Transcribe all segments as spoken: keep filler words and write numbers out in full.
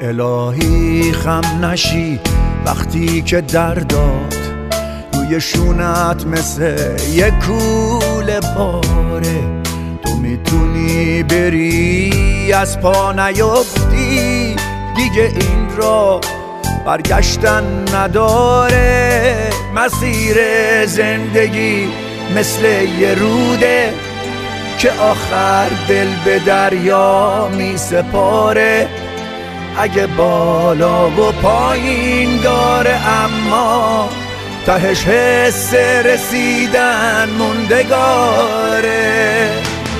الهی خم نشی وقتی که درداد روی شونت مثل یک کوله باره. تو میتونی بری از پا نیفتی، دیگه این را برگشتن نداره. مسیر زندگی مثل یه روده که آخر دل به دریا می سپاره. اگه بالا و پایین داره اما تهش حس رسیدن موندگاره.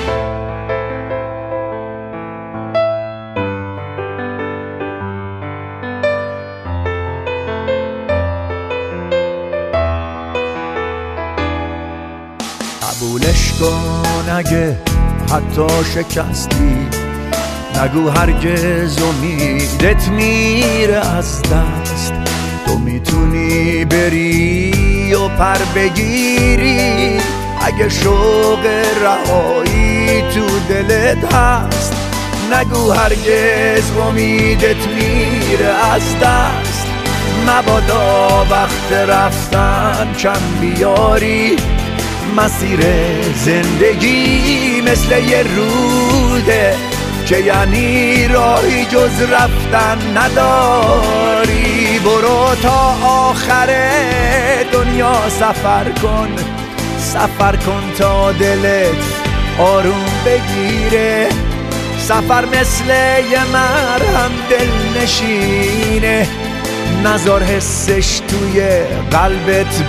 قبولش کن اگه حتی شکستی، نگو هرگز امیدت میره از دست. تو میتونی بری و پر بگیری اگه شوق رهایی تو دلت هست. نگو هرگز امیدت میره از دست. مبادا وقت رفتن کم بیاری. مسیر زندگی مثل یه روده که یعنی راهی جز رفتن نداری. برو تا آخر دنیا سفر کن، سفر کن تا دلت آروم بگیره. سفر مثل یه مرهم دل نشینه، نذار حسش توی قلبت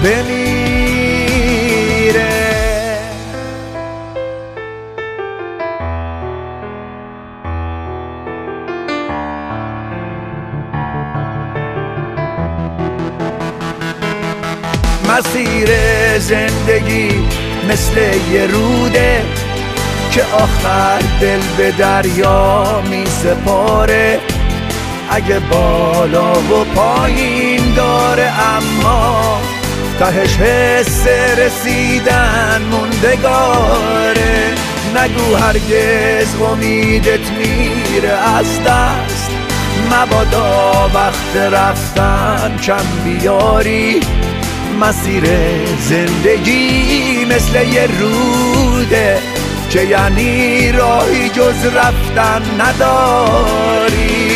بمیره. مسیر زندگی مثل یه روده که آخر دل به دریا می سپاره. اگه بالا و پایین داره اما تهش حس رسیدن موندگاره. نگو هرگز امیدت میره از دست. مبادا وقت رفتن کم بیاری. مسیر زندگی مثل یه روده که یعنی راهی جز رفتن نداری.